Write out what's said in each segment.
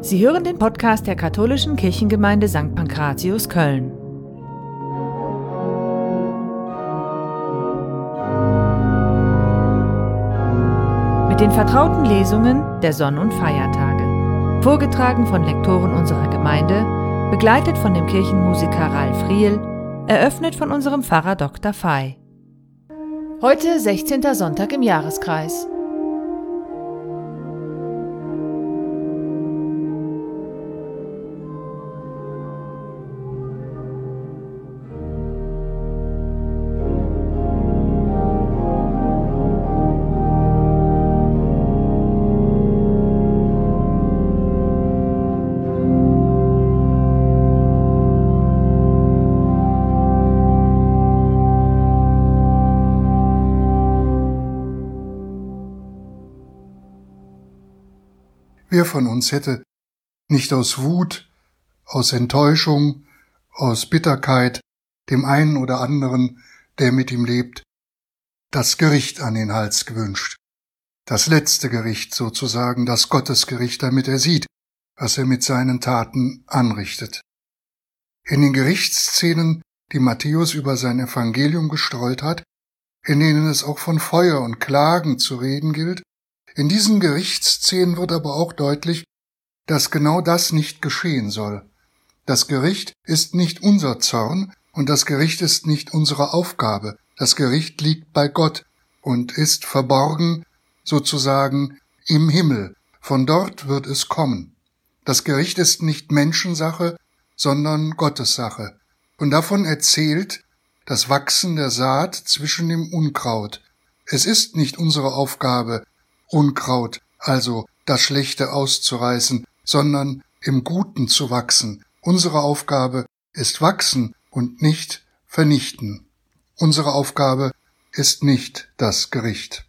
Sie hören den Podcast der Katholischen Kirchengemeinde St. Pankratius Köln. Mit den vertrauten Lesungen der Sonn- und Feiertage. Vorgetragen von Lektoren unserer Gemeinde, begleitet von dem Kirchenmusiker Ralf Riehl, eröffnet von unserem Pfarrer Dr. Fey. Heute 16. Sonntag im Jahreskreis. Wer von uns hätte nicht aus Wut, aus Enttäuschung, aus Bitterkeit dem einen oder anderen, der mit ihm lebt, das Gericht an den Hals gewünscht? Das letzte Gericht sozusagen, das Gottesgericht, damit er sieht, was er mit seinen Taten anrichtet. In den Gerichtsszenen, die Matthäus über sein Evangelium gestreut hat, in denen es auch von Feuer und Klagen zu reden gilt, in diesen Gerichtsszenen wird aber auch deutlich, dass genau das nicht geschehen soll. Das Gericht ist nicht unser Zorn und das Gericht ist nicht unsere Aufgabe. Das Gericht liegt bei Gott und ist verborgen sozusagen im Himmel. Von dort wird es kommen. Das Gericht ist nicht Menschensache, sondern Gottes Sache. Und davon erzählt das Wachsen der Saat zwischen dem Unkraut. Es ist nicht unsere Aufgabe, Unkraut, also das Schlechte auszureißen, sondern im Guten zu wachsen. Unsere Aufgabe ist wachsen und nicht vernichten. Unsere Aufgabe ist nicht das Gericht.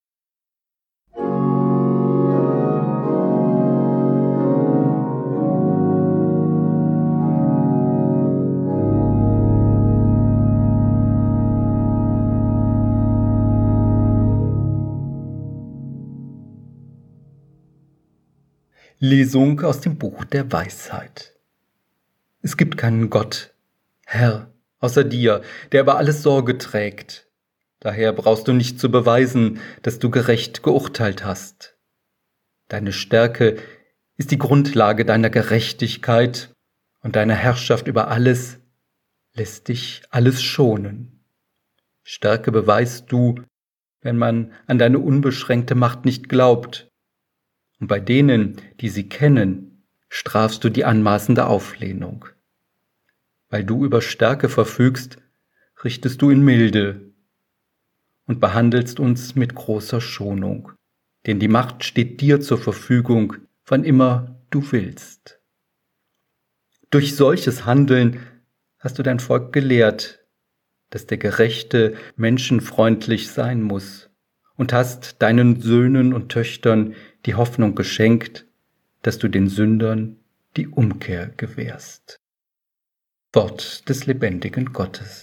Lesung aus dem Buch der Weisheit. Es gibt keinen Gott, Herr, außer dir, der über alles Sorge trägt. Daher brauchst du nicht zu beweisen, dass du gerecht geurteilt hast. Deine Stärke ist die Grundlage deiner Gerechtigkeit und deine Herrschaft über alles lässt dich alles schonen. Stärke beweist du, wenn man an deine unbeschränkte Macht nicht glaubt. Und bei denen, die sie kennen, strafst du die anmaßende Auflehnung. Weil du über Stärke verfügst, richtest du in Milde und behandelst uns mit großer Schonung. Denn die Macht steht dir zur Verfügung, wann immer du willst. Durch solches Handeln hast du dein Volk gelehrt, dass der Gerechte menschenfreundlich sein muss, und hast deinen Söhnen und Töchtern die Hoffnung geschenkt, dass du den Sündern die Umkehr gewährst. Wort des lebendigen Gottes.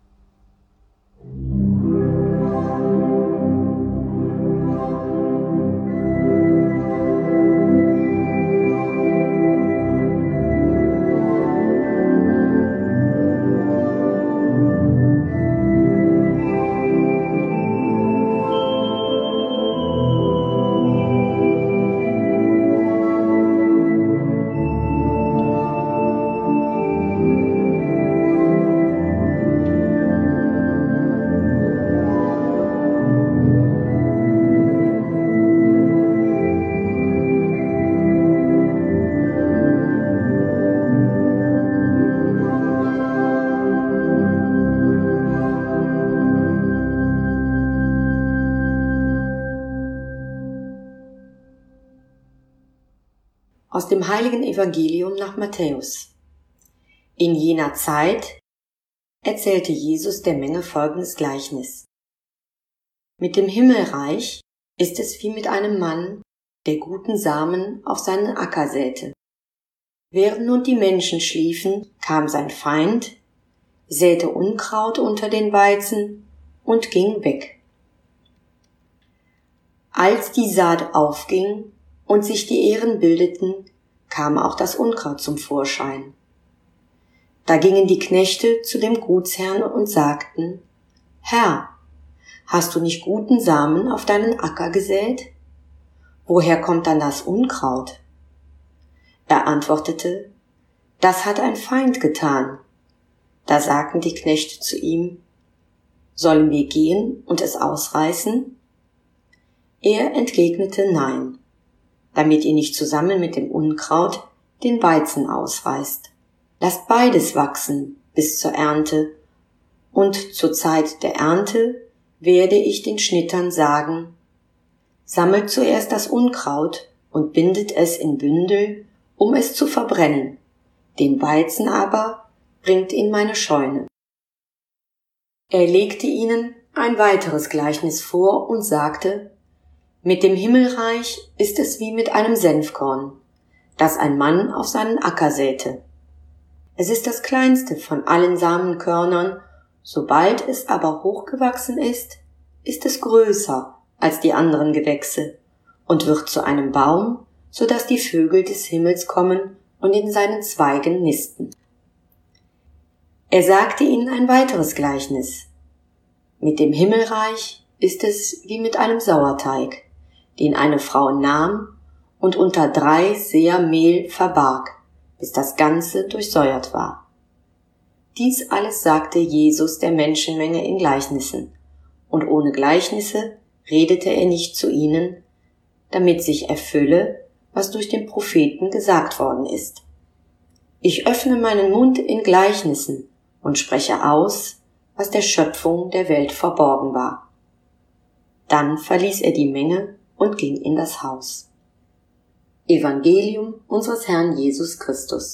Aus dem Heiligen Evangelium nach Matthäus. In jener Zeit erzählte Jesus der Menge folgendes Gleichnis. Mit dem Himmelreich ist es wie mit einem Mann, der guten Samen auf seinen Acker säte. Während nun die Menschen schliefen, kam sein Feind, säte Unkraut unter den Weizen und ging weg. Als die Saat aufging und sich die Ähren bildeten, kam auch das Unkraut zum Vorschein. Da gingen die Knechte zu dem Gutsherrn und sagten: Herr, hast du nicht guten Samen auf deinen Acker gesät? Woher kommt dann das Unkraut? Er antwortete: Das hat ein Feind getan. Da sagten die Knechte zu ihm: Sollen wir gehen und es ausreißen? Er entgegnete: Nein, damit ihr nicht zusammen mit dem Unkraut den Weizen ausreißt. Lasst beides wachsen bis zur Ernte, und zur Zeit der Ernte werde ich den Schnittern sagen: Sammelt zuerst das Unkraut und bindet es in Bündel, um es zu verbrennen, den Weizen aber bringt in meine Scheune. Er legte ihnen ein weiteres Gleichnis vor und sagte: Mit dem Himmelreich ist es wie mit einem Senfkorn, das ein Mann auf seinen Acker säte. Es ist das kleinste von allen Samenkörnern, sobald es aber hochgewachsen ist es größer als die anderen Gewächse und wird zu einem Baum, so dass die Vögel des Himmels kommen und in seinen Zweigen nisten. Er sagte ihnen ein weiteres Gleichnis. Mit dem Himmelreich ist es wie mit einem Sauerteig, den eine Frau nahm und unter 3 Seer Mehl verbarg, bis das Ganze durchsäuert war. Dies alles sagte Jesus der Menschenmenge in Gleichnissen, und ohne Gleichnisse redete er nicht zu ihnen, damit sich erfülle, was durch den Propheten gesagt worden ist. Ich öffne meinen Mund in Gleichnissen und spreche aus, was der Schöpfung der Welt verborgen war. Dann verließ er die Menge und ging in das Haus. Evangelium unseres Herrn Jesus Christus.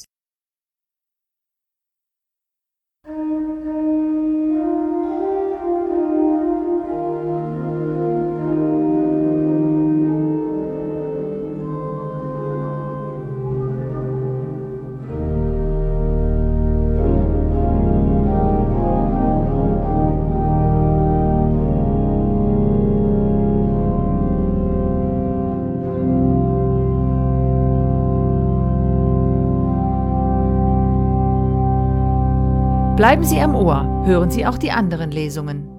Bleiben Sie am Ohr, hören Sie auch die anderen Lesungen.